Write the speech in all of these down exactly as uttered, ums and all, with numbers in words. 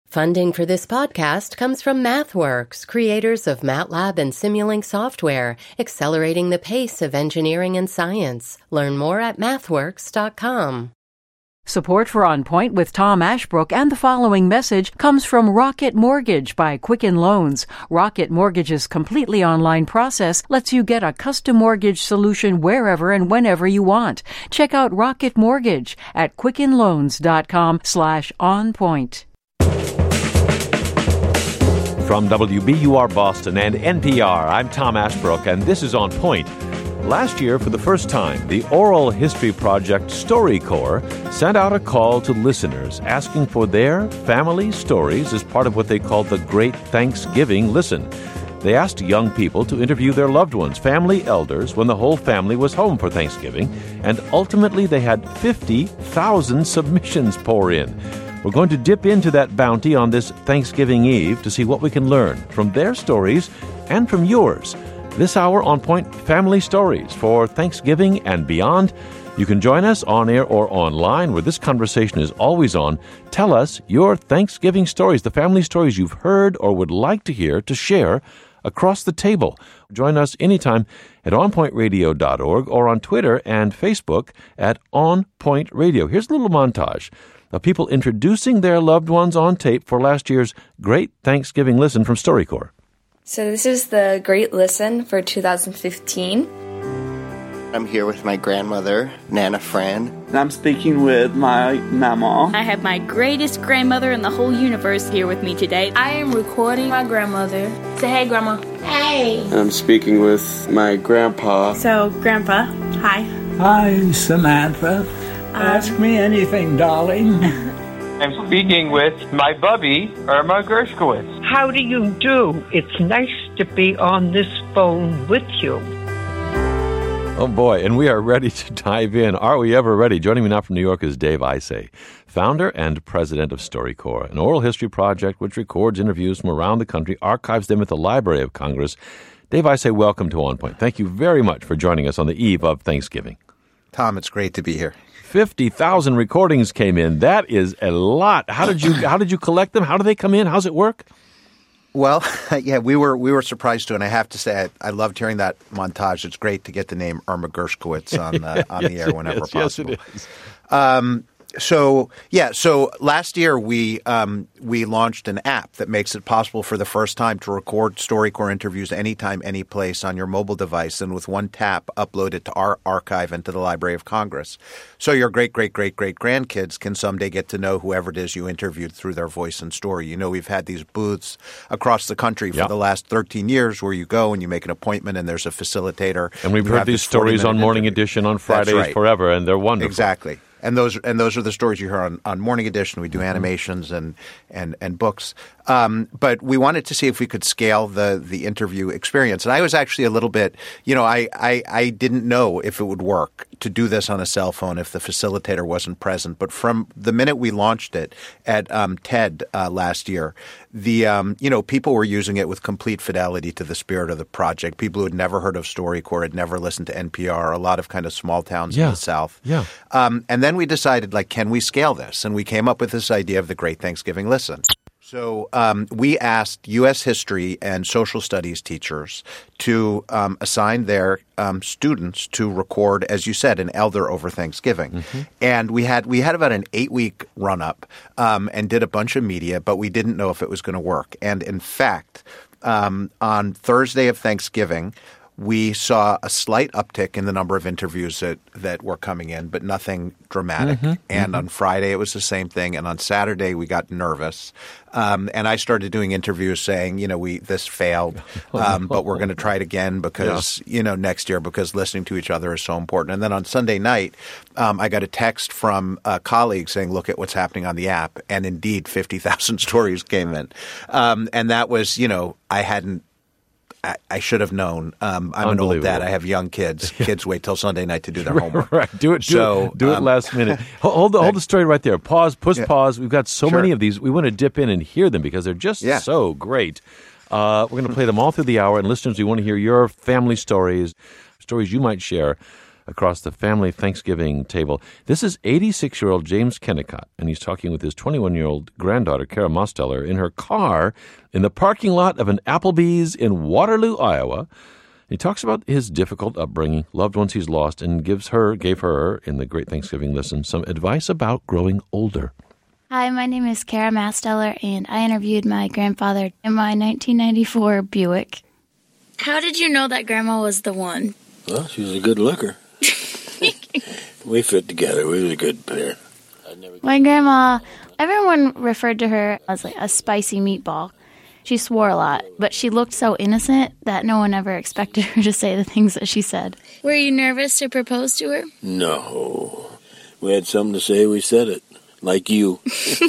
Funding for this podcast comes from MathWorks, creators of MATLAB and Simulink software, accelerating the pace of engineering and science. Learn more at mathworks dot com. Support for On Point with Tom Ashbrook and the following message comes from Rocket Mortgage by Quicken Loans. Rocket Mortgage's completely online process lets you get a custom mortgage solution wherever and whenever you want. Check out Rocket Mortgage at quicken loans dot com slash on point. From W B U R Boston and N P R, I'm Tom Ashbrook, and this is On Point. Last year, for the first time, the oral history project StoryCorps sent out a call to listeners asking for their family stories as part of what they called the Great Thanksgiving Listen. They asked young people to interview their loved ones, family elders, when the whole family was home for Thanksgiving, and ultimately they had fifty thousand submissions pour in. We're going to dip into that bounty on this Thanksgiving Eve to see what we can learn from their stories and from yours. This hour on Point Family Stories for Thanksgiving and beyond. You can join us on air or online where this conversation is always on. Tell us your Thanksgiving stories, the family stories you've heard or would like to hear to share across the table. Join us anytime at on point radio dot org or on Twitter and Facebook at On Point Radio. Here's a little montage of people introducing their loved ones on tape for last year's Great Thanksgiving Listen from StoryCorps. So this is the Great Listen for two thousand fifteen. I'm here with my grandmother, Nana Fran. And I'm speaking with my mama. I have my greatest grandmother in the whole universe here with me today. I am recording my grandmother. Say hey, Grandma. Hey. And I'm speaking with my grandpa. So, Grandpa, hi. Hi, Samantha. Um, Ask me anything, darling. I'm speaking with my bubby, Irma Gershkowitz. How do you do? It's nice to be on this phone with you. Oh, boy, and we are ready to dive in. Are we ever ready? Joining me now from New York is Dave Isay, founder and president of StoryCorps, an oral history project which records interviews from around the country, archives them at the Library of Congress. Dave Isay, welcome to On Point. Thank you very much for joining us on the eve of Thanksgiving. Tom, it's great to be here. fifty thousand recordings came in. That is a lot. How did you how did you collect them? How do they come in? How's it work? Well, yeah, we were we were surprised too, and I have to say I, I loved hearing that montage. It's great to get the name Irma Gershkowitz on uh, on yes, the air whenever is. possible. Yes, it is. Um, so yeah, so last year we um, we launched an app that makes it possible for the first time to record StoryCorps interviews anytime, any place on your mobile device, and with one tap, upload it to our archive and to the Library of Congress. So your great, great, great, great grandkids can someday get to know whoever it is you interviewed through their voice and story. You know, we've had these booths across the country for yep. the last thirteen years where you go and you make an appointment and there's a facilitator. And we've heard these stories on Morning interview. Edition on Fridays right. forever, and they're wonderful. Exactly. And those and those are the stories you hear on, on Morning Edition. We do animations and and and books. Um, but we wanted to see if we could scale the the interview experience. And I was actually a little bit, you know, I, I, I didn't know if it would work to do this on a cell phone if the facilitator wasn't present. But from the minute we launched it at um, TED uh, last year, the um, you know people were using it with complete fidelity to the spirit of the project. People who had never heard of StoryCorps, had never listened to N P R, a lot of kind of small towns yeah. in the South. Yeah. Um, and then we decided, like, can we scale this? And we came up with this idea of the Great Thanksgiving Listen. So um, we asked U S history and social studies teachers to um, assign their um, students to record, as you said, an elder over Thanksgiving. Mm-hmm. And we had we had about an eight-week run-up um, and did a bunch of media, but we didn't know if it was going to work. And in fact, um, on Thursday of Thanksgiving, we saw a slight uptick in the number of interviews that, that were coming in, but nothing dramatic. Mm-hmm, and mm-hmm. on Friday, it was the same thing. And on Saturday, we got nervous. Um, and I started doing interviews saying, you know, we this failed, um, but we're going to try it again because, yeah. you know, next year because listening to each other is so important. And then on Sunday night, um, I got a text from a colleague saying, look at what's happening on the app. And indeed, fifty thousand stories came in. Um, and that was, you know, I hadn't. I, I should have known. Um, I'm an old dad. I have young kids. Kids wait till Sunday night to do their homework. Right. Do it. Do so, it, do um, it last minute. Hold, hold, the, hold the story right there. Pause. Push yeah. pause. We've got so sure. many of these. We want to dip in and hear them because they're just yeah. so great. Uh, we're going to play them all through the hour. And listeners, we want to hear your family stories, stories you might share across the family Thanksgiving table. This is eighty-six-year-old James Kennicott, and he's talking with his twenty-one-year-old granddaughter, Kara Mosteller, in her car in the parking lot of an Applebee's in Waterloo, Iowa. He talks about his difficult upbringing, loved ones he's lost, and gives her, gave her, in the Great Thanksgiving Listen, some advice about growing older. Hi, my name is Kara Mosteller, and I interviewed my grandfather in my nineteen ninety-four Buick. How did you know that Grandma was the one? Well, she was a good looker. We fit together. We were a good pair. My grandma, everyone referred to her as like a spicy meatball. She swore a lot, but she looked so innocent that no one ever expected her to say the things that she said. Were you nervous to propose to her? No. We had something to say, we said it. Like you.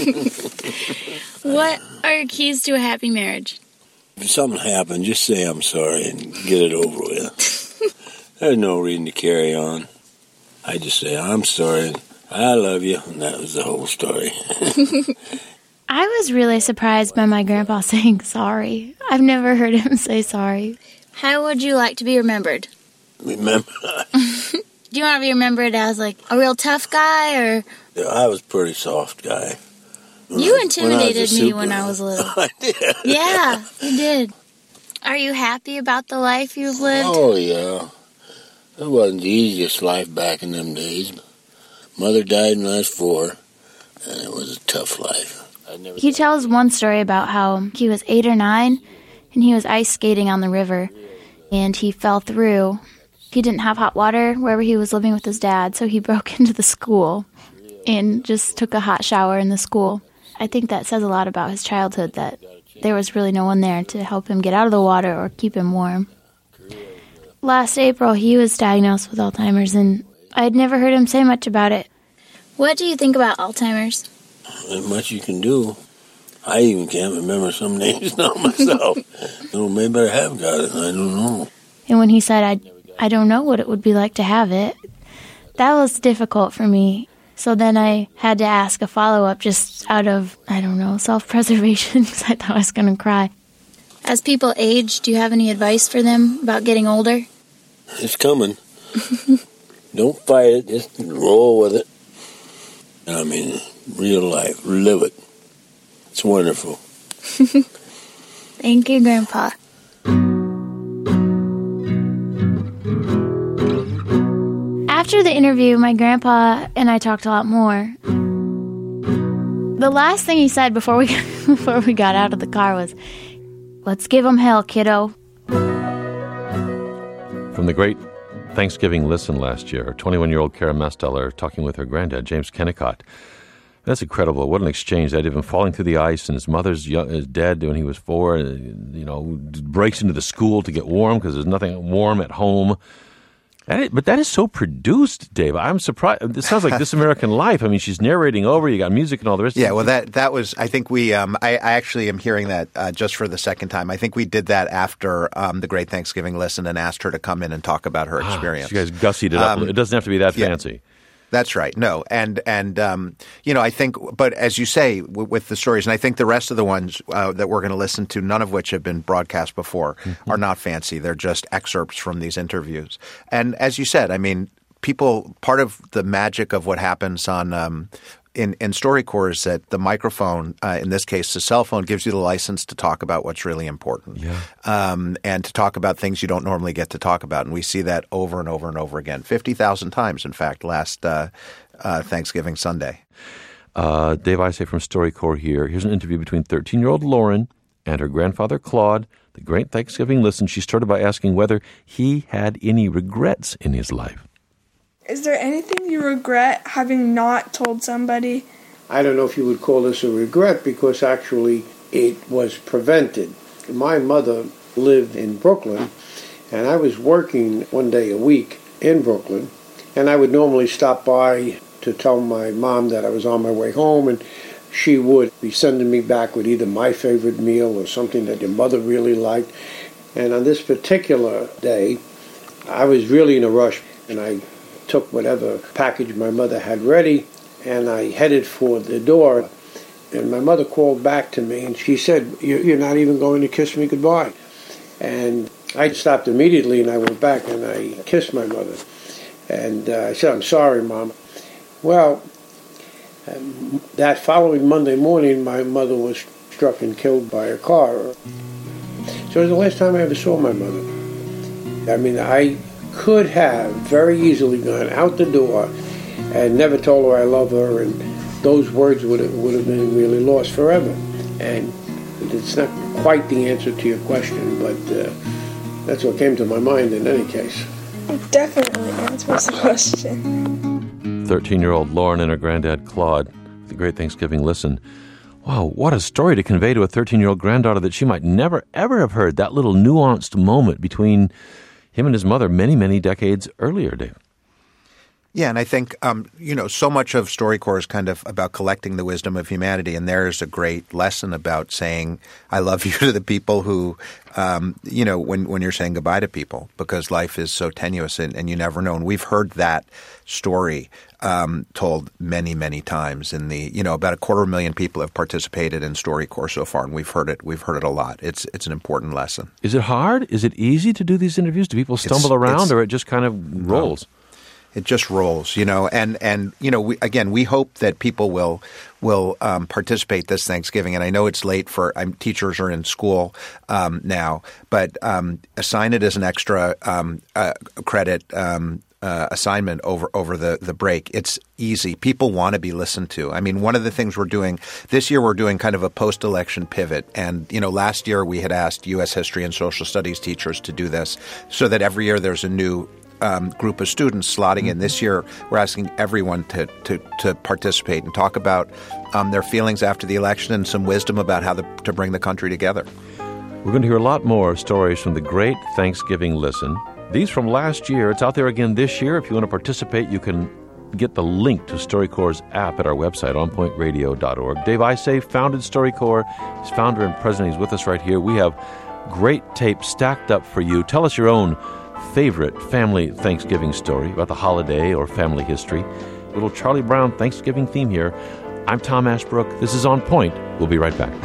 What are your keys to a happy marriage? If something happened, just say I'm sorry and get it over with. There's no reason to carry on. I just say, I'm sorry, I love you, and that was the whole story. I was really surprised by my grandpa saying sorry. I've never heard him say sorry. How would you like to be remembered? Remember? Do you want to be remembered as, like, a real tough guy, or... Yeah, I was a pretty soft guy. When you I, intimidated when me super, when I was little. I did. Yeah, you did. Are you happy about the life you've lived? Oh, yeah. It wasn't the easiest life back in them days. Mother died when I was four, and it was a tough life. He tells one story about how he was eight or nine, and he was ice skating on the river, and he fell through. He didn't have hot water wherever he was living with his dad, so he broke into the school and just took a hot shower in the school. I think that says a lot about his childhood, that there was really no one there to help him get out of the water or keep him warm. Last April, he was diagnosed with Alzheimer's, and I had never heard him say much about it. What do you think about Alzheimer's? Not much you can do. I even can't remember some names now myself. So maybe I have got it, I don't know. And when he said, I, I don't know what it would be like to have it, that was difficult for me. So then I had to ask a follow-up just out of, I don't know, self-preservation, because I thought I was going to cry. As people age, do you have any advice for them about getting older? It's coming. Don't fight it, just roll with it. I mean, real life, live it. It's wonderful. Thank you, Grandpa. After the interview, my grandpa and I talked a lot more. The last thing he said before we before we got out of the car was, "Let's give 'em hell, kiddo." From the Great Thanksgiving Listen last year, twenty-one-year-old Kara Mosteller talking with her granddad, James Kennicott. That's incredible. What an exchange. They'd even falling through the ice, and his mother's young, his dead when he was four. You know, breaks into the school to get warm because there's nothing warm at home. That is, but that is so produced, Dave. I'm surprised. It sounds like This American Life. I mean, she's narrating over. You got music and all the rest. Yeah, well, that that was. I think we. Um, I, I actually am hearing that uh, just for the second time. I think we did that after um, the Great Thanksgiving Listen and asked her to come in and talk about her experience. Ah, you guys gussied it up. Um, it doesn't have to be that yeah. fancy. That's right. No, and and um, you know, I think, but as you say, w- with the stories, and I think the rest of the ones uh, that we're going to listen to, none of which have been broadcast before, mm-hmm. are not fancy. They're just excerpts from these interviews. And as you said, I mean, people. Part of the magic of what happens on um, in in StoryCorps is that the microphone, uh, in this case, the cell phone, gives you the license to talk about what's really important, yeah. um, and to talk about things you don't normally get to talk about. And we see that over and over and over again, fifty thousand times, in fact, last uh, uh, Thanksgiving Sunday. Uh, Dave Isay from StoryCorps here. Here's an interview between thirteen-year-old Lauren and her grandfather, Claude. The Great Thanksgiving Listen. She started by asking whether he had any regrets in his life. Is there anything you regret having not told somebody? I don't know if you would call this a regret, because actually it was prevented. My mother lived in Brooklyn, and I was working one day a week in Brooklyn, and I would normally stop by to tell my mom that I was on my way home, and she would be sending me back with either my favorite meal or something that your mother really liked. And on this particular day, I was really in a rush, and I took whatever package my mother had ready, and I headed for the door. And my mother called back to me, and she said, "You're not even going to kiss me goodbye." And I stopped immediately, and I went back, and I kissed my mother. And uh, I said, I'm sorry, Mom. Well, um, that following Monday morning, my mother was struck and killed by a car. So it was the last time I ever saw my mother. I mean, I could have very easily gone out the door and never told her I love her, and those words would have, would have been really lost forever. And it's not quite the answer to your question, but uh, that's what came to my mind in any case. It definitely answers the question. thirteen-year-old Lauren and her granddad, Claude, the Great Thanksgiving Listen. Wow, what a story to convey to a thirteen-year-old granddaughter that she might never, ever have heard, that little nuanced moment between him and his mother many, many decades earlier, Dave. Yeah, and I think, um, you know, so much of StoryCorps is kind of about collecting the wisdom of humanity, and there's a great lesson about saying, I love you to the people who, um, you know, when, when you're saying goodbye to people, because life is so tenuous and, and you never know. And we've heard that story um, told many, many times in the, you know, about a quarter of a million people have participated in StoryCorps so far, and we've heard it. We've heard it a lot. It's it's an important lesson. Is it hard? Is it easy to do these interviews? Do people stumble It's- around, it's- or it just kind of rolls? No. It just rolls, you know, and, and you know, we, again, we hope that people will will um, participate this Thanksgiving. And I know it's late for um, teachers are in school um, now, but um, assign it as an extra um, uh, credit um, uh, assignment over over the, the break. It's easy. People want to be listened to. I mean, one of the things we're doing this year, we're doing kind of a post-election pivot. And, you know, last year we had asked U S history and social studies teachers to do this so that every year there's a new Um, group of students slotting in. This year, we're asking everyone to to, to participate and talk about um, their feelings after the election and some wisdom about how the, to bring the country together. We're going to hear a lot more stories from the Great Thanksgiving Listen. These from last year. It's out there again this year. If you want to participate, you can get the link to StoryCorps' app at our website, on point radio dot org. Dave Isay founded StoryCorps. He's founder and president. He's with us right here. We have great tape stacked up for you. Tell us your own favorite family Thanksgiving story about the holiday or family history. Little Charlie Brown Thanksgiving theme here. I'm Tom Ashbrook. This is On Point. We'll be right back.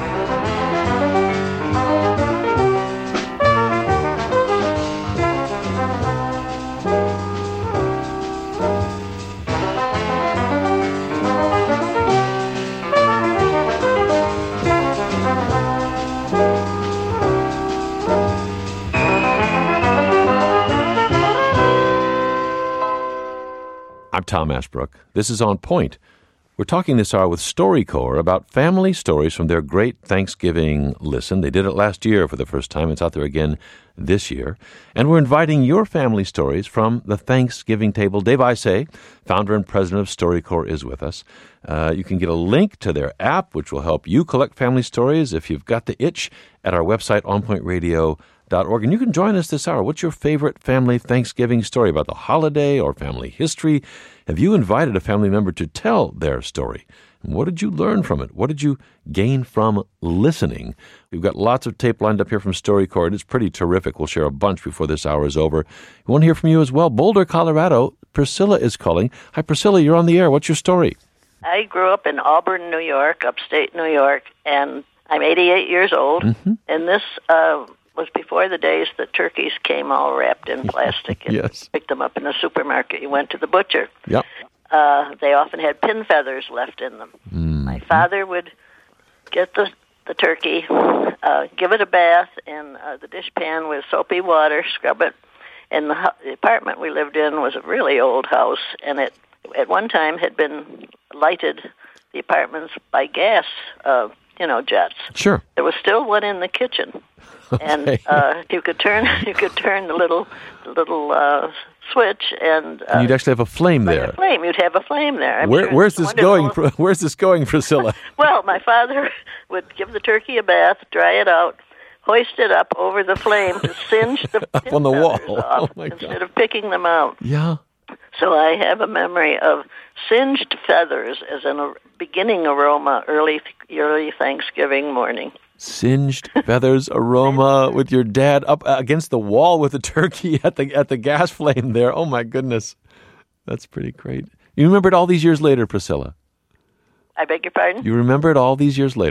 I'm Tom Ashbrook. This is On Point. We're talking this hour with StoryCorps about family stories from their Great Thanksgiving Listen. They did it last year for the first time. It's out there again this year. And we're inviting your family stories from the Thanksgiving table. Dave Isay, founder and president of StoryCorps, is with us. Uh, you can get a link to their app, which will help you collect family stories if you've got the itch, at our website, on point radio dot org. And you can join us this hour. What's your favorite family Thanksgiving story about the holiday or family history? Have you invited a family member to tell their story? And what did you learn from it? What did you gain from listening? We've got lots of tape lined up here from StoryCorps. It's pretty terrific. We'll share a bunch before this hour is over. We want to hear from you as well. Boulder, Colorado. Priscilla is calling. Hi, Priscilla. You're on the air. What's your story? I grew up in Auburn, New York, upstate New York, and I'm eighty-eight years old. Mm-hmm. And this uh, was before the days that turkeys came all wrapped in plastic and yes. picked them up in the supermarket. You went to the butcher. Yep. Uh, they often had pin feathers left in them. Mm-hmm. My father would get the the turkey, uh, give it a bath in uh, the dishpan with soapy water, scrub it. And the, the apartment we lived in was a really old house, and it at one time had been lighted, the apartments, by gas, uh, you know, jets. Sure. There was still one in the kitchen, okay. and uh, you could turn you could turn the little the little uh, switch, and, uh, and you'd actually have a flame there. A flame. You'd have a flame there. I'm Where, sure where's this going? wonderful. Where's this going, Priscilla? Well, my father would give the turkey a bath, dry it out, hoist it up over the flame to singe the up on the wall. Off oh my instead God. of picking them out. Yeah. So I have a memory of singed feathers as a beginning aroma early early Thanksgiving morning. Singed feathers aroma with your dad up against the wall with the turkey at the at the gas flame there. Oh my goodness. That's pretty great. You remember it all these years later, Priscilla? I beg your pardon? You remember it all these years later?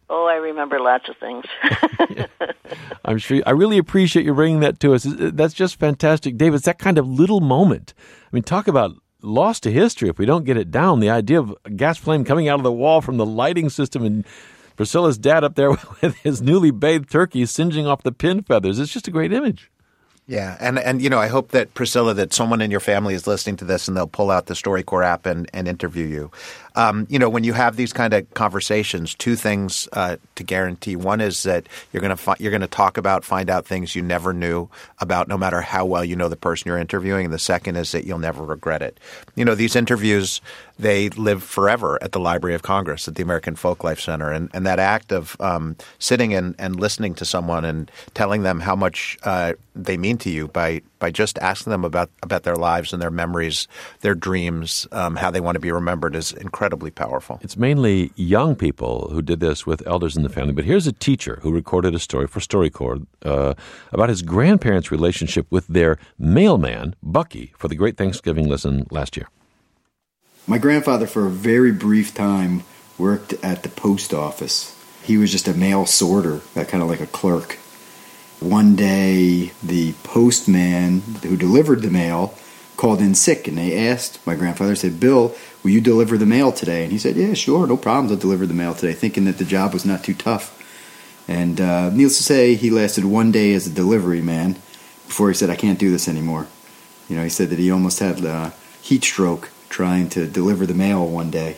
Oh, I remember lots of things. I'm sure. I really appreciate you bringing that to us. That's just fantastic. Dave, it's that kind of little moment. I mean, talk about lost to history if we don't get it down. The idea of a gas flame coming out of the wall from the lighting system and Priscilla's dad up there with his newly bathed turkey singeing off the pin feathers. It's just a great image. Yeah, and, and you know, I hope that, Priscilla, that someone in your family is listening to this and they'll pull out the StoryCorps app and, and interview you. Um, you know, when you have these kind of conversations, two things uh, to guarantee. One is that you're going to fi- you're going to talk about, find out things you never knew about, no matter how well you know the person you're interviewing. And the second is that you'll never regret it. You know, these interviews, they live forever at the Library of Congress, at the American Folklife Center. And, and that act of um, sitting and, and listening to someone and telling them how much uh, they mean to you by by just asking them about, about their lives and their memories, their dreams, um, how they want to be remembered is incredibly powerful. It's mainly young people who did this with elders in the family. But here's a teacher who recorded a story for StoryCorps uh, about his grandparents' relationship with their mailman, Bucky, for the Great Thanksgiving Listen last year. My grandfather, for a very brief time, worked at the post office. He was just a mail sorter, kind of like a clerk. One day, the postman who delivered the mail called in sick, and they asked my grandfather, said, "Bill, will you deliver the mail today?" And he said, "Yeah, sure, no problems, I'll deliver the mail today," thinking that the job was not too tough. And uh, needless to say, he lasted one day as a delivery man before he said, "I can't do this anymore." You know, he said that he almost had a heat stroke trying to deliver the mail one day.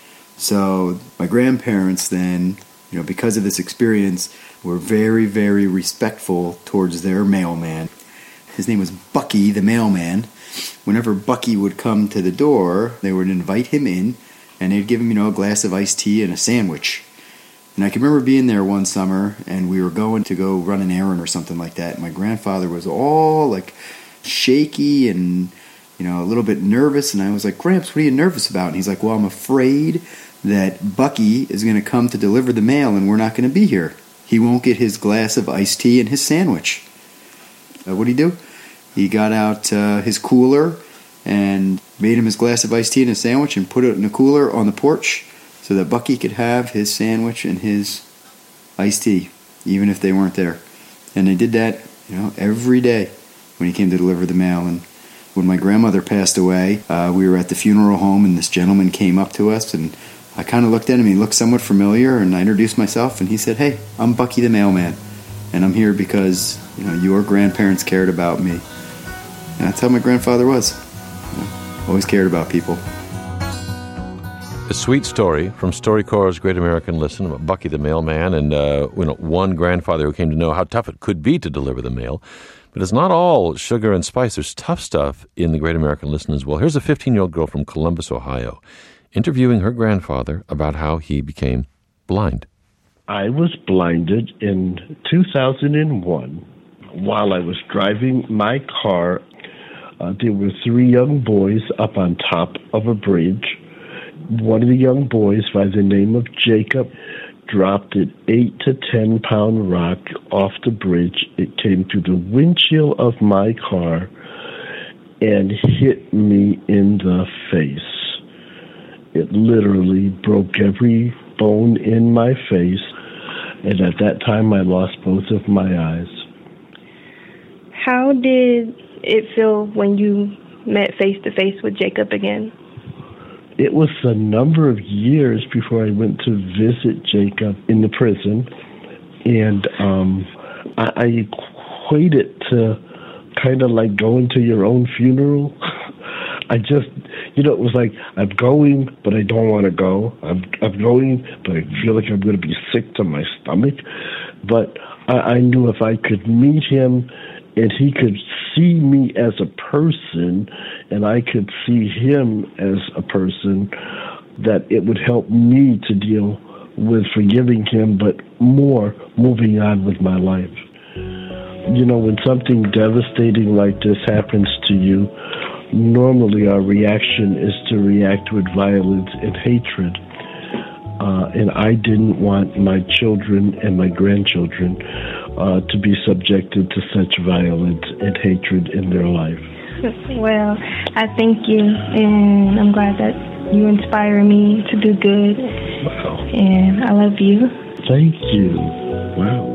So my grandparents then, you know, because of this experience, were very, very respectful towards their mailman. His name was Bucky, the mailman. Whenever Bucky would come to the door, they would invite him in, and they'd give him, you know, a glass of iced tea and a sandwich. And I can remember being there one summer, and we were going to go run an errand or something like that. My grandfather was all, like, shaky and, you know, a little bit nervous. And I was like, "Gramps, what are you nervous about?" And he's like, "Well, I'm afraid that Bucky is going to come to deliver the mail, and we're not going to be here. He won't get his glass of iced tea and his sandwich." Uh, what'd he do? He got out uh, his cooler and made him his glass of iced tea and his sandwich and put it in the cooler on the porch so that Bucky could have his sandwich and his iced tea, even if they weren't there. And they did that, you know, every day when he came to deliver the mail. And when my grandmother passed away, uh, we were at the funeral home, and this gentleman came up to us, and I kind of looked at him. He looked somewhat familiar, and I introduced myself, and he said, "Hey, I'm Bucky the mailman, and I'm here because, you know, your grandparents cared about me." And that's how my grandfather was. You know, always cared about people. A sweet story from StoryCorps' Great American Listen about Bucky the mailman and uh, you know, one grandfather who came to know how tough it could be to deliver the mail. But it's not all sugar and spice. There's tough stuff in the Great American Listen as well. Here's a fifteen-year-old girl from Columbus, Ohio, interviewing her grandfather about how he became blind. I was blinded in two thousand one. While I was driving my car, uh, there were three young boys up on top of a bridge. One of the young boys, by the name of Jacob, dropped an eight to ten pound rock off the bridge. It came through the windshield of my car and hit me in the face. It literally broke every bone in my face, and at that time I lost both of my eyes. How did it feel when you met face-to-face with Jacob again? It was a number of years before I went to visit Jacob in the prison, and um, I, I equate it to kind of like going to your own funeral. I just, you know, it was like, I'm going, but I don't want to go. I'm, I'm going, but I feel like I'm going to be sick to my stomach. But I, I knew if I could meet him and he could see me as a person and I could see him as a person, that it would help me to deal with forgiving him, but more moving on with my life. You know, when something devastating like this happens to you, normally our reaction is to react with violence and hatred. Uh, and I didn't want my children and my grandchildren uh, to be subjected to such violence and hatred in their life. Well, I thank you, and I'm glad that you inspire me to do good. Wow. And I love you. Thank you. Wow.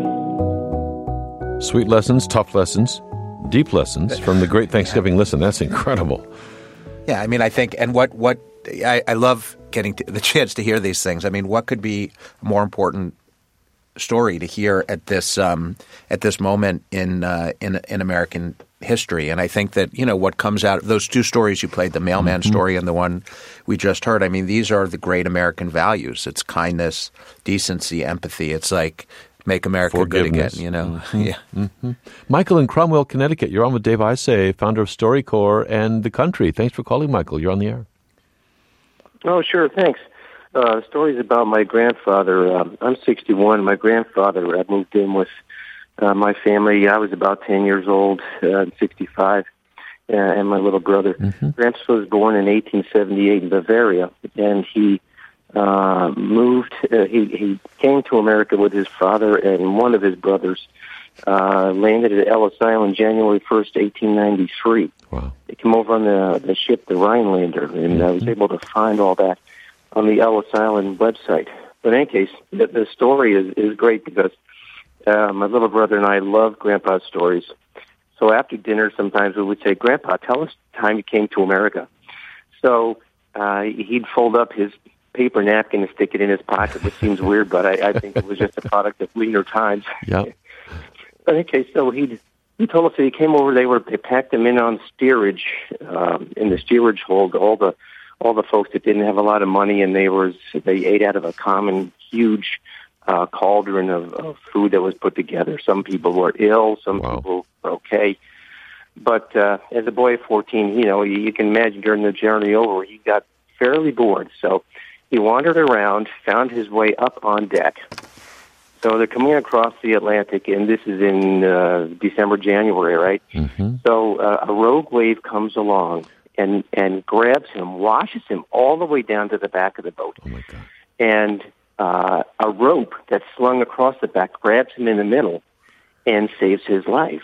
Sweet lessons, tough lessons, deep lessons from the Great Thanksgiving Listen. That's incredible. Yeah, I mean, I think, and what, what I, I love getting to, the chance to hear these things. I mean, what could be a more important story to hear at this um, at this moment in, uh, in in American history? And I think that, you know, what comes out of those two stories you played, the mailman mm-hmm. story and the one we just heard, I mean, these are the great American values. It's kindness, decency, empathy. It's like make America good again, you know? Mm-hmm. Yeah. Mm-hmm. Michael in Cromwell, Connecticut. You're on with Dave Isay, founder of StoryCorps and The Country. Thanks for calling, Michael. You're on the air. Oh, sure. Thanks. Uh, stories about my grandfather. Um, I'm sixty-one. My grandfather, I moved in with uh, my family. I was about ten years old, uh, sixty-five, uh, and my little brother. Mm-hmm. Gramps was born in eighteen seventy-eight in Bavaria, and he uh, moved. Uh, he, he came to America with his father and one of his brothers. Uh, landed at Ellis Island January first, eighteen ninety-three. Wow. They came over on the, the ship, the Rhinelander, and mm-hmm. I was able to find all that on the Ellis Island website. But in any case, the, the story is, is great because uh, my little brother and I love Grandpa's stories. So after dinner, sometimes we would say, Grandpa, tell us the time you came to America. So uh, he'd fold up his paper napkin and stick it in his pocket, which seems weird, but I, I think it was just a product of leaner times. Yep. Okay, so he he told us that he came over. They were they packed him in on steerage, um, in the steerage hold. All the all the folks that didn't have a lot of money, and they was they ate out of a common huge uh, cauldron of, of food that was put together. Some people were ill, some wow. people were okay. But uh, as a boy of fourteen, you know, you, you can imagine during the journey over, he got fairly bored. So he wandered around, found his way up on deck. So they're coming across the Atlantic, and this is in uh, December, January, right? Mm-hmm. So uh, a rogue wave comes along and, and grabs him, washes him all the way down to the back of the boat. Oh, my God. And uh, a rope that's slung across the back grabs him in the middle and saves his life.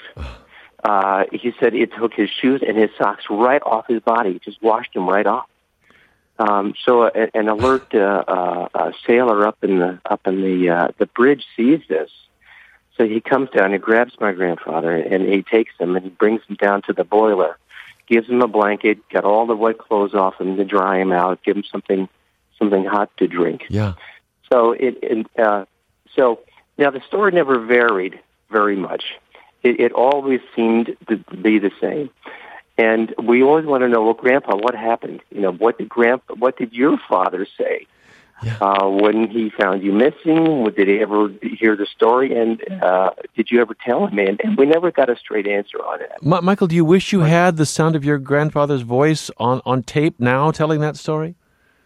uh, he said it took his shoes and his socks right off his body. It just washed him right off. Um, so a, an alert uh, uh, uh, sailor up in the up in the uh, the bridge sees this, so he comes down and grabs my grandfather and he takes him and he brings him down to the boiler, gives him a blanket, got all the wet clothes off him to dry him out, give him something something hot to drink. Yeah. So it, it uh, so now the story never varied very much. It, it always seemed to be the same. And we always want to know, well, Grandpa, what happened? You know, what did Grandpa, what did your father say yeah. uh, when he found you missing? Did he ever hear the story? And uh, did you ever tell him? And, and we never got a straight answer on it. M- Michael, do you wish you had the sound of your grandfather's voice on, on tape now telling that story?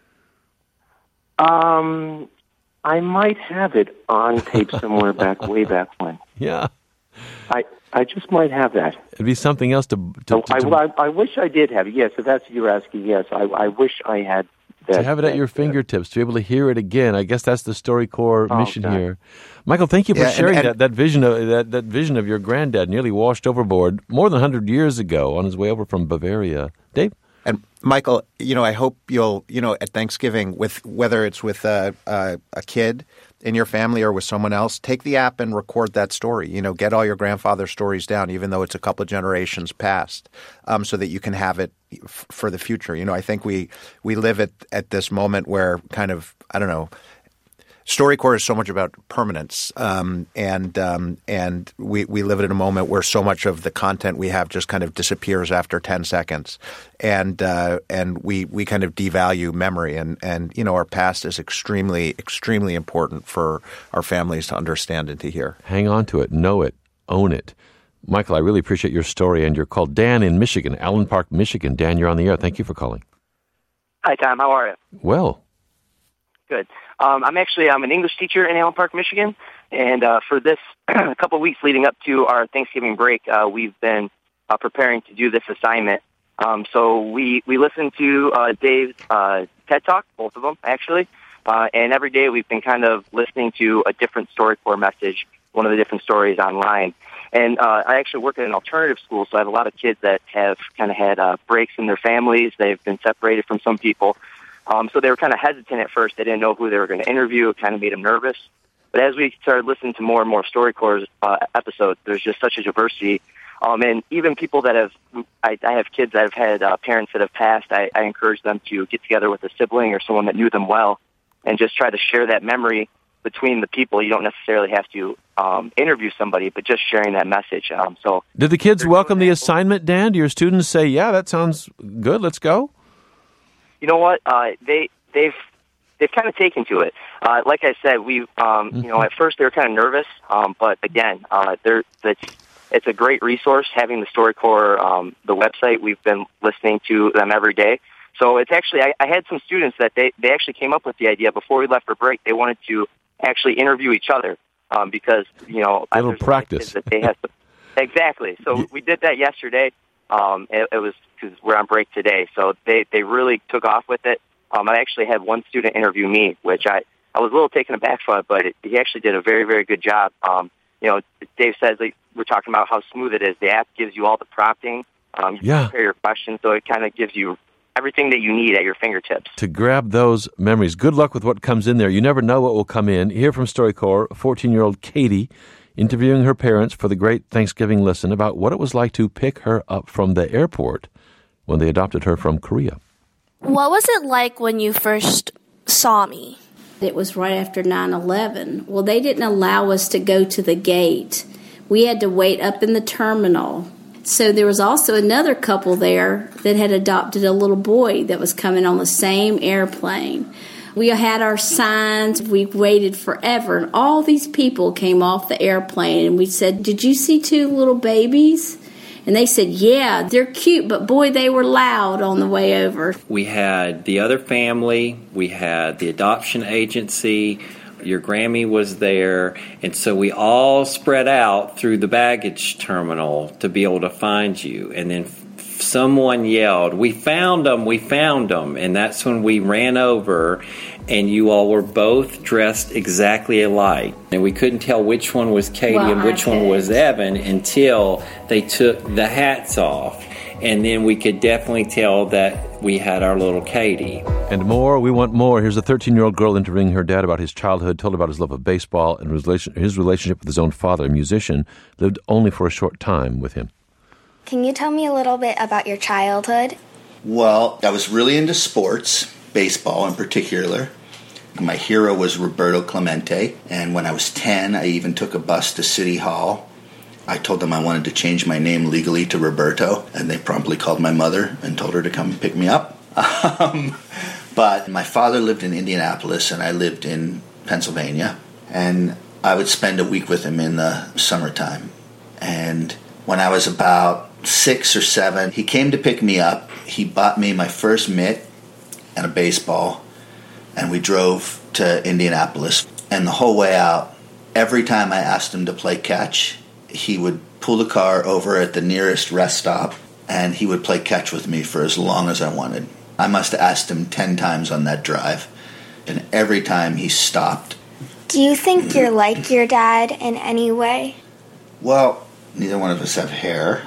Um, I might have it on tape somewhere back, way back when. Yeah. I I just might have that. It'd be something else to... to, to, to I, I, I wish I did have it. Yes, if that's what you're asking, yes. I, I wish I had that. To have it at that, your fingertips, to be able to hear it again. I guess that's the StoryCorps oh, mission God. here. Michael, thank you for yeah, sharing and, and, that, that vision of that, that vision of your granddad nearly washed overboard more than one hundred years ago on his way over from Bavaria. Dave? And Michael, you know, I hope you'll, you know, at Thanksgiving, with whether it's with a, a, a kid in your family or with someone else, take the app and record that story. You know, get all your grandfather's stories down, even though it's a couple of generations past, um, so that you can have it f- for the future. You know, I think we we live at at this moment where kind of, I don't know, StoryCorps is so much about permanence, um, and um, and we, we live at a moment where so much of the content we have just kind of disappears after ten seconds, and uh, and we, we kind of devalue memory, and, and you know our past is extremely extremely important for our families to understand and to hear. Hang on to it, know it, own it. Michael, I really appreciate your story and your call. Dan in Michigan, Allen Park, Michigan. Dan, you're on the air. Thank you for calling. Hi, Tom. How are you? Well. Good. Um, I'm actually I'm an English teacher in Allen Park, Michigan, and uh, for this a couple of weeks leading up to our Thanksgiving break, uh, we've been uh, preparing to do this assignment. Um, so we we listen to uh, Dave's uh, TED Talk, both of them actually, uh, and every day we've been kind of listening to a different StoryCorps message, one of the different stories online. And uh, I actually work at an alternative school, so I have a lot of kids that have kind of had uh, breaks in their families. They've been separated from some people. Um, so they were kind of hesitant at first. They didn't know who they were going to interview. It kind of made them nervous. But as we started listening to more and more StoryCorps uh, episodes, there's just such a diversity. Um, and even people that have, I, I have kids that have had uh, parents that have passed, I, I encourage them to get together with a sibling or someone that knew them well and just try to share that memory between the people. You don't necessarily have to um, interview somebody, but just sharing that message. Um, so, did the kids welcome the assignment, Dan? Do your students say, yeah, that sounds good, let's go? You know what? Uh, they, they've they've kind of taken to it. Uh, like I said, we, um, mm-hmm. you know, at first they were kind of nervous, um, but again, uh, they're, it's, it's a great resource having the StoryCorps, um, the website. We've been listening to them every day. So it's actually, I, I had some students that they, they actually came up with the idea before we left for break. They wanted to actually interview each other um, because, you know, a little practice. That they have to, exactly. So we did that yesterday. Um, it, it was because we're on break today. So they, they really took off with it. Um, I actually had one student interview me, which I, I was a little taken aback by, but it, he actually did a very, very good job. Um, you know, Dave says like, we're talking about how smooth it is. The app gives you all the prompting. Um, you yeah. prepare your questions, so it kind of gives you everything that you need at your fingertips. To grab those memories. Good luck with what comes in there. You never know what will come in. Here from StoryCorps, fourteen-year-old Katie interviewing her parents for the Great Thanksgiving Listen about what it was like to pick her up from the airport when they adopted her from Korea. What was it like when you first saw me? It was right after nine eleven. Well, they didn't allow us to go to the gate. We had to wait up in the terminal. So there was also another couple there that had adopted a little boy that was coming on the same airplane. We had our signs. We waited forever. And all these people came off the airplane, and we said, "Did you see two little babies?" And they said, "Yeah, they're cute, but boy, they were loud on the way over." We had the other family. We had the adoption agency. Your Grammy was there. And so we all spread out through the baggage terminal to be able to find you. And then f- someone yelled, "We found them, we found them." And that's when we ran over, and you all were both dressed exactly alike. And we couldn't tell which one was Katie well, and which one was Evan until they took the hats off. And then we could definitely tell that we had our little Katie. And more, we want more. Here's a thirteen-year-old girl interviewing her dad about his childhood, told about his love of baseball and his relationship with his own father, a musician, lived only for a short time with him. Can you tell me a little bit about your childhood? Well, I was really into sports, baseball in particular. My hero was Roberto Clemente, and when I was ten, I even took a bus to City Hall. I told them I wanted to change my name legally to Roberto, and they promptly called my mother and told her to come pick me up. Um, but my father lived in Indianapolis, and I lived in Pennsylvania, and I would spend a week with him in the summertime. And when I was about six or seven, he came to pick me up. He bought me my first mitt and a baseball, and we drove to Indianapolis. And the whole way out, every time I asked him to play catch, he would pull the car over at the nearest rest stop, and he would play catch with me for as long as I wanted. I must have asked him ten times on that drive, and every time he stopped. Do you think you're like your dad in any way? Well, neither one of us have hair.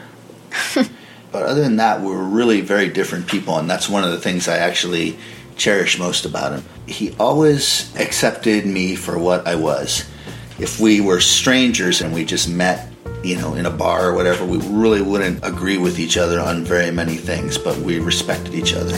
But other than that, we're really very different people, and that's one of the things I actually cherish most about him. He always accepted me for what I was. If we were strangers and we just met, you know, in a bar or whatever, we really wouldn't agree with each other on very many things, but we respected each other.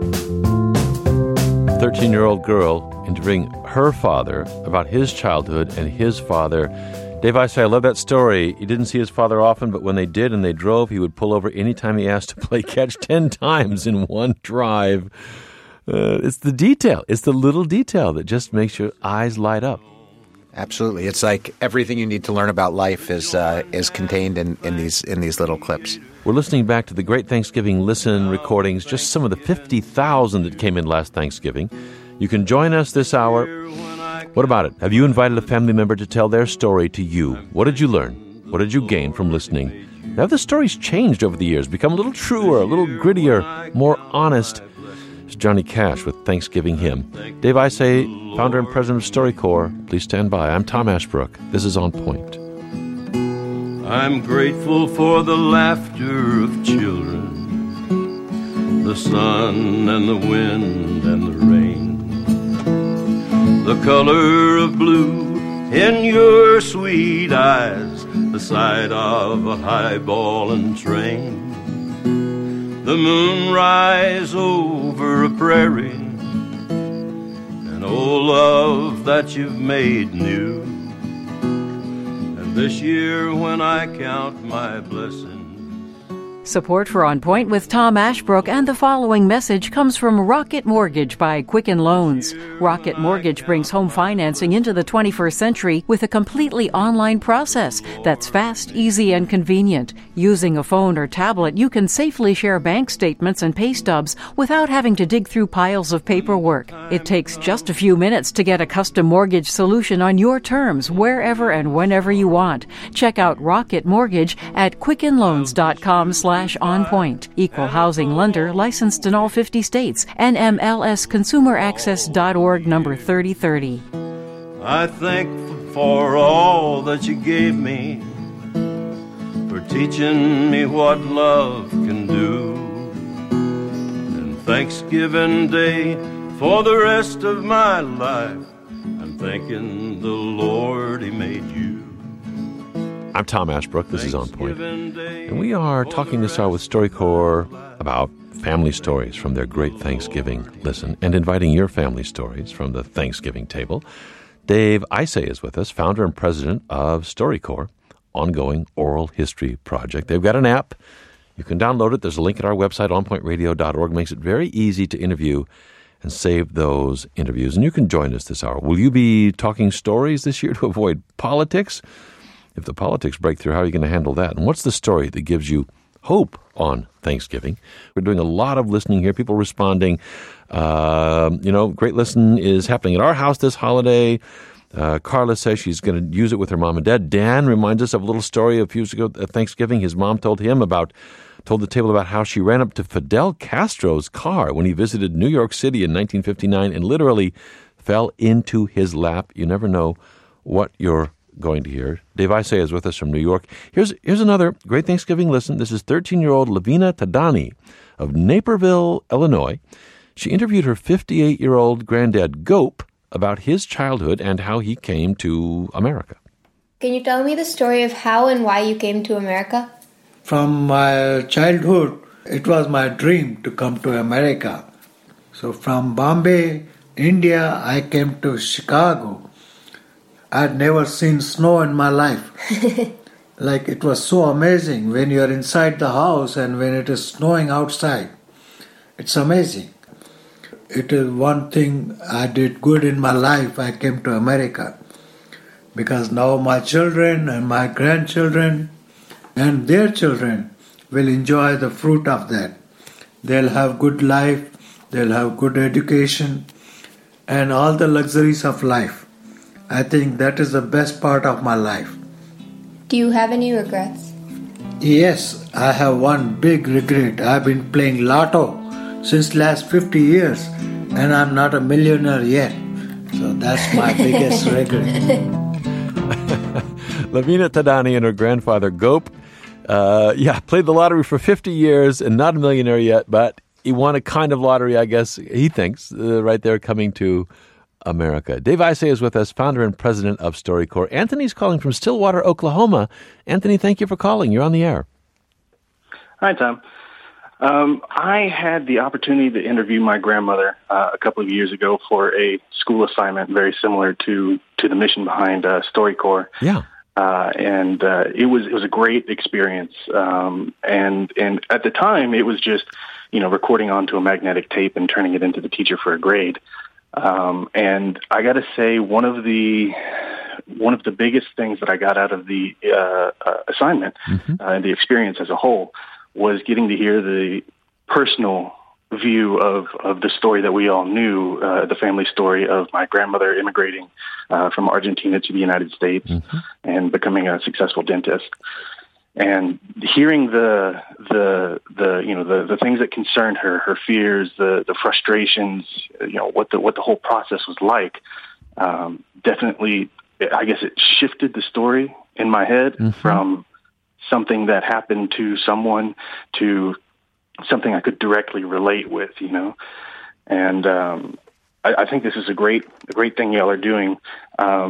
thirteen-year-old girl interviewing her father about his childhood and his father. Dave, I say I love that story. He didn't see his father often, but when they did and they drove, he would pull over anytime he asked to play catch ten times in one drive. Uh, it's the detail. It's the little detail that just makes your eyes light up. Absolutely. It's like everything you need to learn about life is uh, is contained in, in these in these little clips. We're listening back to the Great Thanksgiving Listen recordings, just some of the fifty thousand that came in last Thanksgiving. You can join us this hour. What about it? Have you invited a family member to tell their story to you? What did you learn? What did you gain from listening? Have the stories changed over the years, become a little truer, a little grittier, more honest? It's Johnny Cash with Thanksgiving Hymn. Dave Isay, founder and president of StoryCorps. Please stand by. I'm Tom Ashbrook. This is On Point. I'm grateful for the laughter of children, the sun and the wind and the rain, the color of blue in your sweet eyes, the sight of a highballing train. The moon rise over a prairie, and oh, love that you've made new. And this year when I count my blessings. Support for On Point with Tom Ashbrook and the following message comes from Rocket Mortgage by Quicken Loans. Rocket Mortgage brings home financing into the twenty-first century with a completely online process that's fast, easy, and convenient. Using a phone or tablet, you can safely share bank statements and pay stubs without having to dig through piles of paperwork. It takes just a few minutes to get a custom mortgage solution on your terms, wherever and whenever you want. Check out Rocket Mortgage at quickenloans.com slash on point. Equal housing lender, licensed in all fifty states. N M L S consumer access dot org number thirty thirty. I thank for all that you gave me, for teaching me what love can do. And Thanksgiving Day for the rest of my life, I'm thanking the Lord He made you. I'm Tom Ashbrook. This is On Point. And we are talking this hour with StoryCorps about family stories from their great Thanksgiving listen and inviting your family stories from the Thanksgiving table. Dave Isay is with us, founder and president of StoryCorps, ongoing oral history project. They've got an app. You can download it. There's a link at our website, on point radio dot org. Makes it very easy to interview and save those interviews. And you can join us this hour. Will you be talking stories this year to avoid politics? If the politics break through, how are you going to handle that? And what's the story that gives you hope on Thanksgiving? We're doing a lot of listening here, people responding. Uh, you know, great listen is happening at our house this holiday. Uh, Carla says she's going to use it with her mom and dad. Dan reminds us of a little story a few years ago at Thanksgiving. His mom told him about, told the table about how she ran up to Fidel Castro's car when he visited New York City in nineteen fifty-nine and literally fell into his lap. You never know what you're going to hear. Dave Isay is with us from New York. Here's here's another great Thanksgiving listen. This is thirteen-year-old Lavina Tadani of Naperville, Illinois. She interviewed her fifty-eight-year-old granddad, Gope, about his childhood and how he came to America. Can you tell me the story of how and why you came to America? From my childhood, it was my dream to come to America. So from Bombay, India, I came to Chicago. I'd never seen snow in my life. Like, it was so amazing when you're inside the house and when it is snowing outside. It's amazing. It is one thing I did good in my life. I came to America because now my children and my grandchildren and their children will enjoy the fruit of that. They'll have good life, they'll have good education, and all the luxuries of life. I think that is the best part of my life. Do you have any regrets? Yes, I have one big regret. I've been playing lotto since last fifty years and I'm not a millionaire yet. So that's my biggest regret. Lavina Tadani and her grandfather, Gope, uh, yeah, played the lottery for fifty years and not a millionaire yet, but he won a kind of lottery, I guess, he thinks, uh, right there coming to America. Dave Isay is with us, founder and president of StoryCorps. Anthony's calling from Stillwater, Oklahoma. Anthony, thank you for calling. You're on the air. Hi, Tom. Um, I had the opportunity to interview my grandmother uh, a couple of years ago for a school assignment very similar to, to the mission behind uh, StoryCorps. Yeah. Uh, and uh, it was it was a great experience. Um, and and at the time, it was just, you know, recording onto a magnetic tape and turning it into the teacher for a grade. Um, and I got to say, one of the one of the biggest things that I got out of the uh, uh, assignment mm-hmm. uh, and the experience as a whole was getting to hear the personal view of, of the story that we all knew, uh, the family story of my grandmother immigrating uh, from Argentina to the United States mm-hmm. and becoming a successful dentist. And hearing the the the you know the, the things that concerned her, her fears, the, the frustrations, you know what the what the whole process was like, um, definitely, I guess it shifted the story in my head mm-hmm. from something that happened to someone to something I could directly relate with, you know. And um, I, I think this is a great a great thing y'all are doing. Um,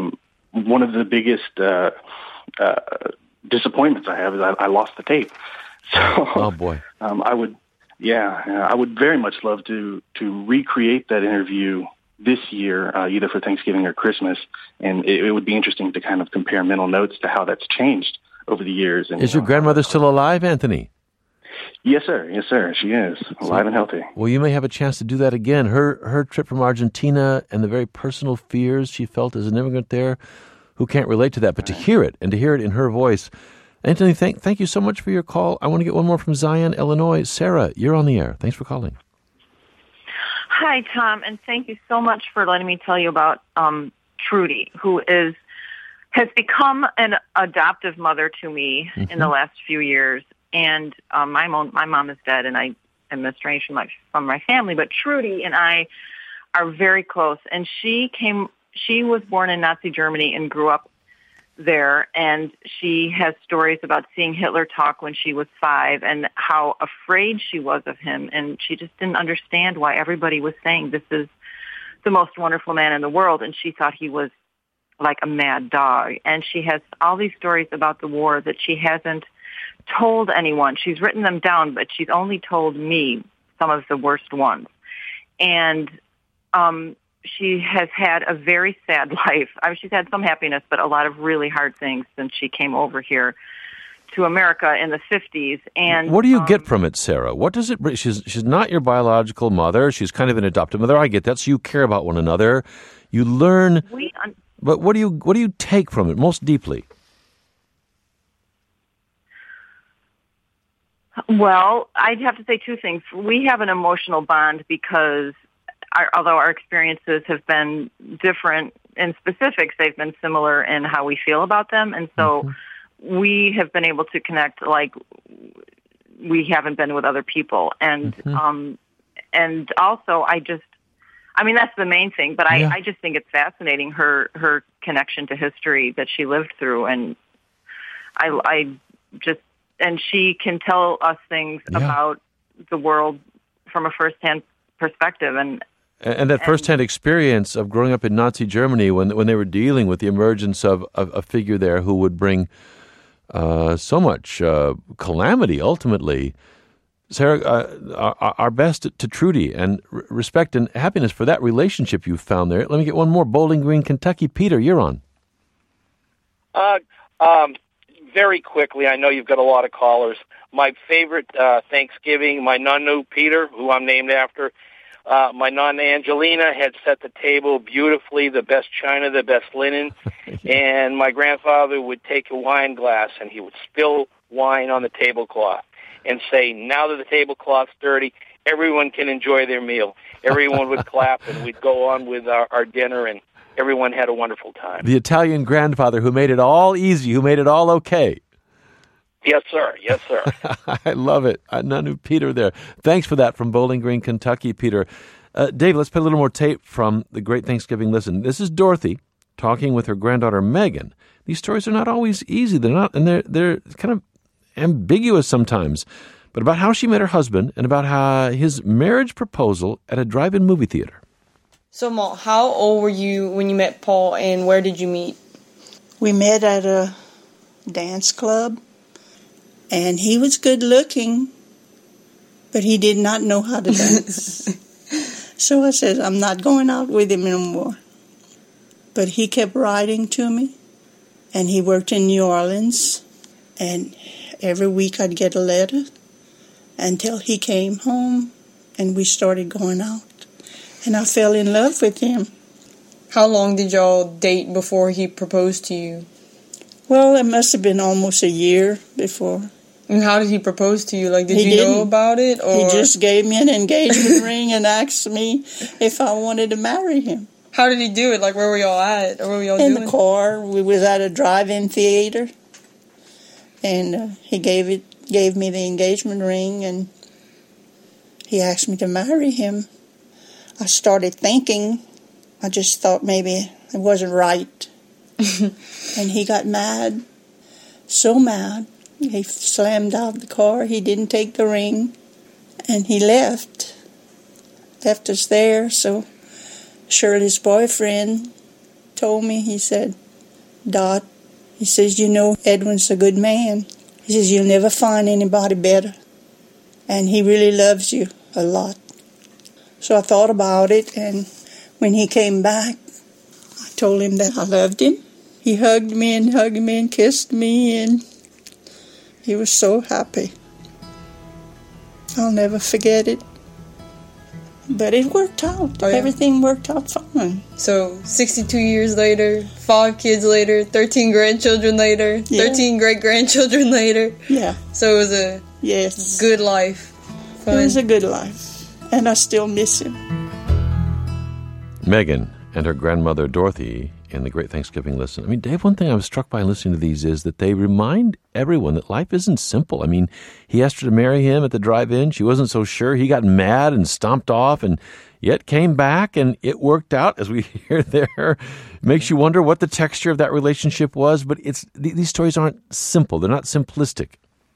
one of the biggest uh, uh, disappointments I have is I, I lost the tape. So, oh boy, um, I would, yeah, I would very much love to to recreate that interview this year, uh, either for Thanksgiving or Christmas, and it, it would be interesting to kind of compare mental notes to how that's changed over the years. And, is you your know, grandmother still alive, Anthony? Yes, sir. Yes, sir. She is alive and healthy. Well, you may have a chance to do that again. Her her trip from Argentina and the very personal fears she felt as an immigrant there. Who can't relate to that? But to hear it and to hear it in her voice. Anthony, thank thank you so much for your call. I want to get one more from Zion, Illinois. Sarah, you're on the air. Thanks for calling. Hi, Tom, and thank you so much for letting me tell you about um, Trudy, who is has become an adoptive mother to me mm-hmm. in the last few years. And um, my mom, my mom is dead, and I am estranged from my, from my family. But Trudy and I are very close. And she came. She was born in Nazi Germany and grew up there. And she has stories about seeing Hitler talk when she was five and how afraid she was of him. And she just didn't understand why everybody was saying this is the most wonderful man in the world. And she thought he was like a mad dog. And she has all these stories about the war that she hasn't told anyone. She's written them down, but she's only told me some of the worst ones. And um, she has had a very sad life. I mean, she's had some happiness, but a lot of really hard things since she came over here to America in the fifties. And what do you um, get from it, Sarah? What does it bring? She's she's not your biological mother. She's kind of an adoptive mother. I get that. So you care about one another. You learn. We un- but what do you what do you take from it most deeply? Well, I'd have to say two things. We have an emotional bond because our, although our experiences have been different in specifics, they've been similar in how we feel about them. And so mm-hmm. we have been able to connect like we haven't been with other people. And mm-hmm. um, and also I just, I mean, that's the main thing, but I, yeah. I just think it's fascinating, her, her connection to history that she lived through. And I, I just, and she can tell us things yeah. about the world from a firsthand perspective. And and that firsthand experience of growing up in Nazi Germany when when they were dealing with the emergence of, of a figure there who would bring uh, so much uh, calamity, ultimately. Sarah, uh, our, our best to Trudy, and r- respect and happiness for that relationship you found there. Let me get one more. Bowling Green, Kentucky. Peter, you're on. Uh, um. Very quickly, I know you've got a lot of callers. My favorite uh, Thanksgiving, my nonnu Peter, who I'm named after, uh, my nonna Angelina had set the table beautifully, the best china, the best linen, and my grandfather would take a wine glass and he would spill wine on the tablecloth and say, now that the tablecloth's dirty, everyone can enjoy their meal. Everyone would clap and we'd go on with our, our dinner, and everyone had a wonderful time. The Italian grandfather who made it all easy, who made it all okay. Yes, sir. Yes, sir. I love it. Nanu Peter there. Thanks for that from Bowling Green, Kentucky, Peter. Uh, Dave, let's play a little more tape from the Great Thanksgiving Listen. This is Dorothy talking with her granddaughter, Megan. These stories are not always easy. They're not, and they're, they're kind of ambiguous sometimes, but about how she met her husband and about how his marriage proposal at a drive-in movie theater. So, Mom, how old were you when you met Paul, and where did you meet? We met at a dance club, and he was good looking, but he did not know how to dance. So I said, I'm not going out with him anymore. But he kept writing to me, and he worked in New Orleans, and every week I'd get a letter until he came home, and we started going out. And I fell in love with him. How long did y'all date before he proposed to you? Well, it must have been almost a year before. And how did he propose to you? Like, did he you didn't. know about it? Or? He just gave me an engagement ring and asked me if I wanted to marry him. How did he do it? Like, where were y'all at? Or what were y'all in doing? In the car. We was at a drive-in theater. And uh, he gave it, gave me the engagement ring, and he asked me to marry him. I started thinking, I just thought maybe it wasn't right. And he got mad, so mad. He slammed out the car. He didn't take the ring. And he left, left us there. So Shirley's boyfriend told me, he said, Dot, he says, you know, Edwin's a good man. He says, you'll never find anybody better. And he really loves you a lot. So I thought about it, and when he came back, I told him that I loved him. He hugged me and hugged me and kissed me, and he was so happy. I'll never forget it. But it worked out. Oh, yeah. Everything worked out fine. So sixty-two years later, five kids later, thirteen grandchildren later, Yeah. thirteen great-grandchildren later. Yeah. So it was a yes. good life. Fun. It was a good life. And I still miss him. Megan and her grandmother Dorothy in the Great Thanksgiving Listen. I mean, Dave, one thing I was struck by listening to these is that they remind everyone that life isn't simple. I mean, he asked her to marry him at the drive-in. She wasn't so sure. He got mad and stomped off and yet came back, and it worked out, as we hear there. It makes you wonder what the texture of that relationship was, but it's these stories aren't simple. They're not simplistic.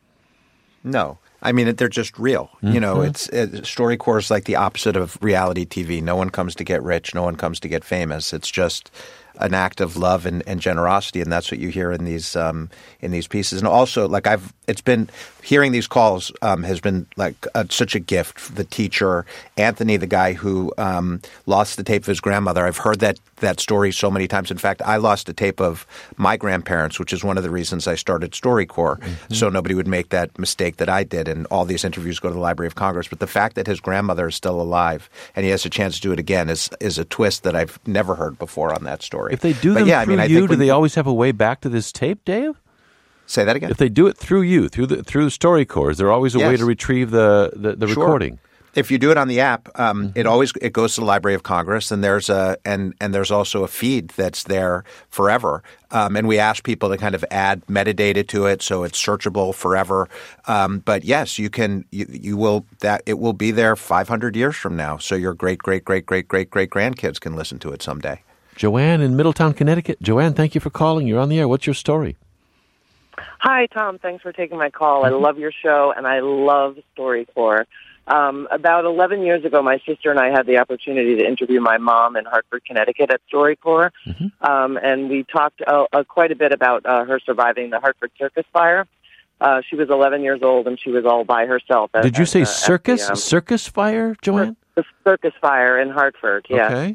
No. I mean, they're just real. Mm-hmm. You know, it's it, StoryCorps is like the opposite of reality T V. No one comes to get rich. No one comes to get famous. It's just an act of love and, and generosity, and that's what you hear in these um, in these pieces. And also, like I've, it's been hearing these calls um, has been like a, such a gift. The teacher, Anthony, the guy who um, lost the tape of his grandmother. I've heard that that story so many times. In fact, I lost a tape of my grandparents, which is one of the reasons I started StoryCorps, mm-hmm. so nobody would make that mistake that I did. And all these interviews go to the Library of Congress. But the fact that his grandmother is still alive and he has a chance to do it again is is a twist that I've never heard before on that story. If they do but them yeah, through I mean, you, I do they always have a way back to this tape, Dave? Say that again? If they do it through you, through the through StoryCorps, is there always a yes. way to retrieve the, the, the sure. recording? If you do it on the app, um, mm-hmm. it always it goes to the Library of Congress, and there's a and and there's also a feed that's there forever. Um, and we ask people to kind of add metadata to it, so it's searchable forever. Um, but yes, you can you, you will that it will be there five hundred years from now, so your great great great great great great grandkids can listen to it someday. Joanne in Middletown, Connecticut. Joanne, thank you for calling. You're on the air. What's your story? Hi, Tom. Thanks for taking my call. I love your show, and I love StoryCorps. Um, about eleven years ago, my sister and I had the opportunity to interview my mom in Hartford, Connecticut at StoryCorps, mm-hmm. um, and we talked uh, uh, quite a bit about uh, her surviving the Hartford circus fire. Uh, she was eleven years old, and she was all by herself. At, Did you at, say uh, circus? the, um, circus fire, Joanne? The circus fire in Hartford, yeah. Okay.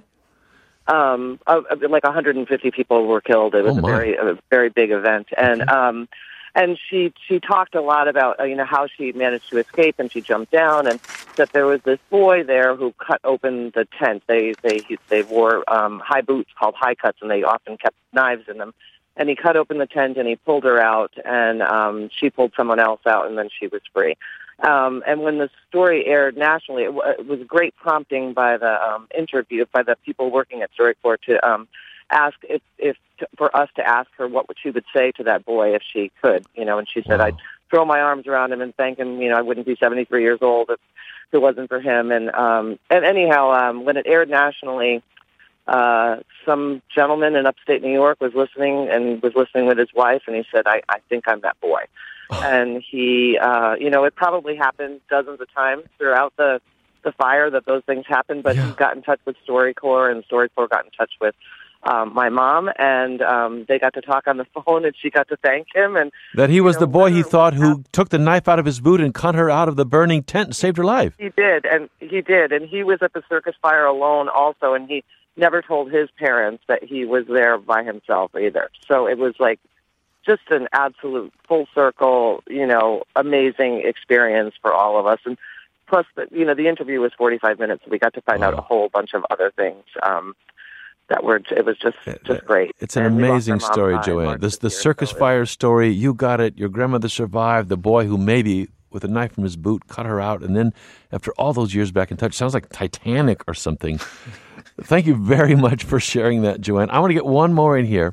Um, uh, like one hundred fifty people were killed. It was oh a very, a very big event, and okay. um, and she she talked a lot about uh, you know how she managed to escape, and she jumped down, and that there was this boy there who cut open the tent. They they they wore um, high boots called high cuts, and they often kept knives in them. And he cut open the tent, and he pulled her out, and um, she pulled someone else out, and then she was free. Um, and when the story aired nationally, it, w- it was great prompting by the um, interview, by the people working at StoryCorps to um, ask if, if to, for us to ask her what she would say to that boy if she could, you know. And she said, wow. I'd throw my arms around him and thank him. You know, I wouldn't be seventy-three years old if it wasn't for him. And um, and anyhow, um, when it aired nationally, uh, some gentleman in upstate New York was listening and was listening with his wife, and he said, I, I think I'm that boy. And he, uh, you know, it probably happened dozens of times throughout the, the fire that those things happened, but yeah. he got in touch with StoryCorps, and StoryCorps got in touch with um, my mom, and um, they got to talk on the phone, and she got to thank him. And That he was you know, the boy he thought who took the knife out of his boot and cut her out of the burning tent and saved her life. He did, and he did, and he was at the circus fire alone also, and he never told his parents that he was there by himself either. So it was like, just an absolute full circle, you know, amazing experience for all of us. And plus, the, you know, the interview was forty-five minutes. We got to find wow. out a whole bunch of other things um, that were, it was just, just great. It's an and amazing story, Joanne. This, the circus so fire story, you got it. Your grandmother survived. The boy who maybe with a knife from his boot cut her out. And then after all those years back in touch, sounds like Titanic or something. Thank you very much for sharing that, Joanne. I want to get one more in here.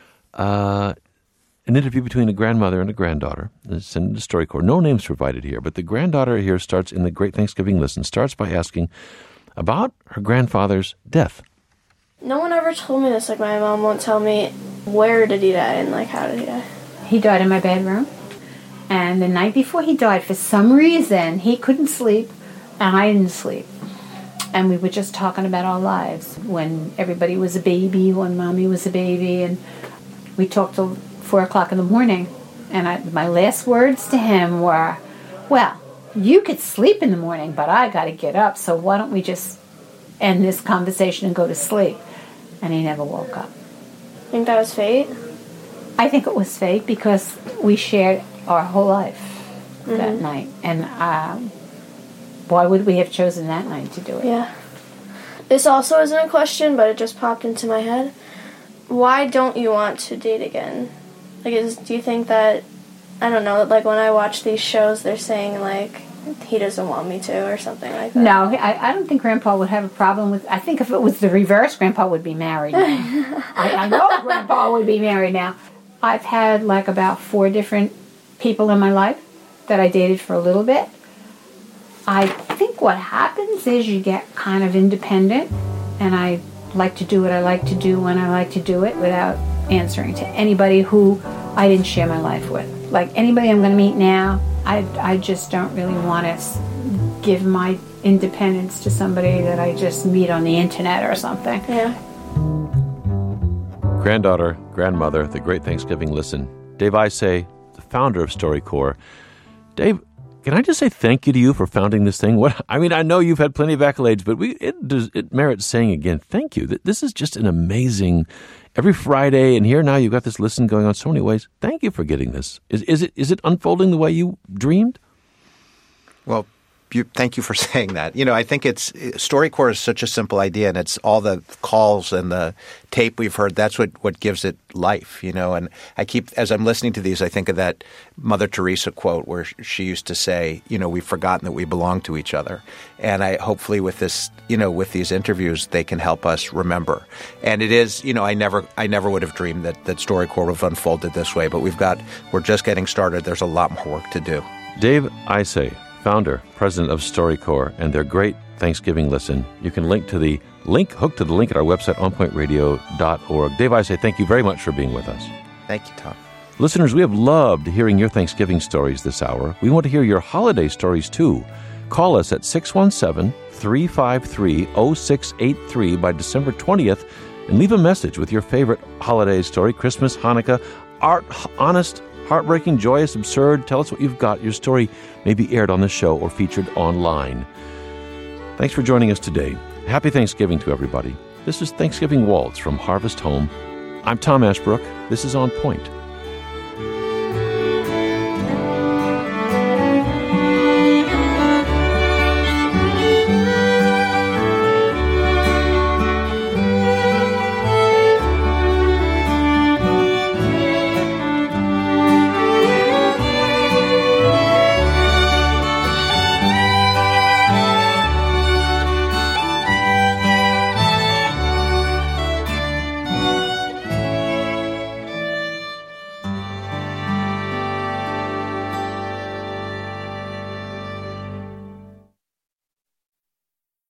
Uh, An interview between a grandmother and a granddaughter. It's in the StoryCorps. No names provided here, but the granddaughter here starts in the Great Thanksgiving Listen, starts by asking about her grandfather's death. No one ever told me this. Like, my mom won't tell me where did he die and, like, how did he die. He died in my bedroom. And the night before he died, for some reason, he couldn't sleep, and I didn't sleep. And we were just talking about our lives when everybody was a baby, when Mommy was a baby, and we talked till four o'clock in the morning, and I, my last words to him were, well, you could sleep in the morning, but I got to get up, so why don't we just end this conversation and go to sleep? And he never woke up. Think that was fate? I think it was fate because we shared our whole life Mm-hmm. that night. And um, why would we have chosen that night to do it? Yeah. This also isn't a question, but it just popped into my head. Why don't you want to date again? Like, is, do you think that, I don't know, like when I watch these shows, they're saying, like, he doesn't want me to or something like that? No, I, I don't think Grandpa would have a problem with, I think if it was the reverse, Grandpa would be married now. I, I know Grandpa would be married now. I've had, like, about four different people in my life that I dated for a little bit. I think what happens is you get kind of independent, and I like to do what I like to do when I like to do it without answering to anybody who I didn't share my life with. Like anybody I'm going to meet now, I, I just don't really want to give my independence to somebody that I just meet on the internet or something. Yeah. Granddaughter, grandmother, the Great Thanksgiving Listen. Dave Isay, the founder of StoryCorps. Dave, can I just say thank you to you for founding this thing? What I mean, I know you've had plenty of accolades, but we it does it merits saying again, thank you. This is just an amazing, every Friday, and here now you've got this listen going on so many ways. Thank you for getting this. Is is it is it unfolding the way you dreamed? Well, you, thank you for saying that. You know, I think it's StoryCorps is such a simple idea, and it's all the calls and the tape we've heard. That's what, what gives it life, you know. And I keep, as I'm listening to these, I think of that Mother Teresa quote where she used to say, you know, we've forgotten that we belong to each other. And I hopefully with this, you know, with these interviews, they can help us remember. And it is, you know, I never, I never would have dreamed that that StoryCorps would have unfolded this way. But we've got, we're just getting started. There's a lot more work to do. Dave Isay, founder, president of StoryCorps, and their Great Thanksgiving Listen. You can link to the link, hook to the link at our website, on point radio dot org. Dave Isay, thank you very much for being with us. Thank you, Tom. Listeners, we have loved hearing your Thanksgiving stories this hour. We want to hear your holiday stories, too. Call us at six one seven, three five three, zero six eight three by December twentieth and leave a message with your favorite holiday story, Christmas, Hanukkah, art, honest, heartbreaking, joyous, absurd. Tell us what you've got. Your story may be aired on the show or featured online. Thanks for joining us today. Happy Thanksgiving to everybody. This is Thanksgiving Waltz from Harvest Home. I'm Tom Ashbrook. This is On Point.